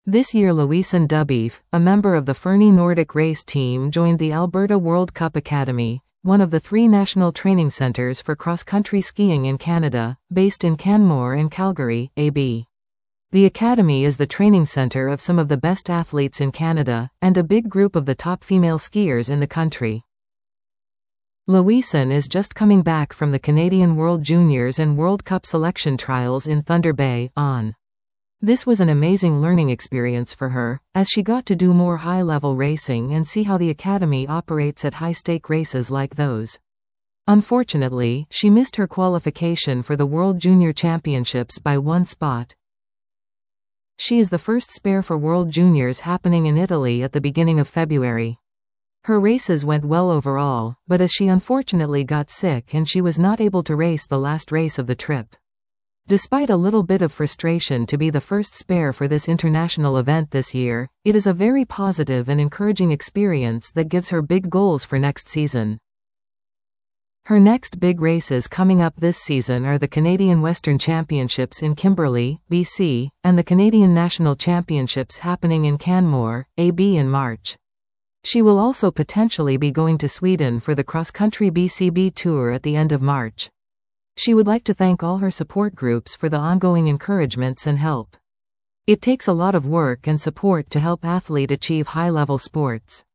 This year Louisen Dubief, a member of the Fernie Nordic race team, joined the Alberta World Cup Academy, one of the 3 national training centres for cross-country skiing in Canada, based in Canmore and Calgary, AB. The Academy is the training centre of some of the best athletes in Canada, and a big group of the top female skiers in the country. Louisen is just coming back from the Canadian World Juniors and World Cup selection trials in Thunder Bay, ON. This was an amazing learning experience for her, as she got to do more high-level racing and see how the Academy operates at high-stake races like those. Unfortunately, she missed her qualification for the World Junior Championships by 1 spot. She is the first spare for World Juniors happening in Italy at the beginning of February. Her races went well overall, but as she unfortunately got sick and she was not able to race the last race of the trip. Despite a little bit of frustration to be the first spare for this international event this year, it is a very positive and encouraging experience that gives her big goals for next season. Her next big races coming up this season are the Canadian Western Championships in Kimberley, BC, and the Canadian National Championships happening in Canmore, AB in March. She will also potentially be going to Sweden for the cross-country BCB Tour at the end of March. She would like to thank all her support groups for the ongoing encouragements and help. It takes a lot of work and support to help athletes achieve high-level sports.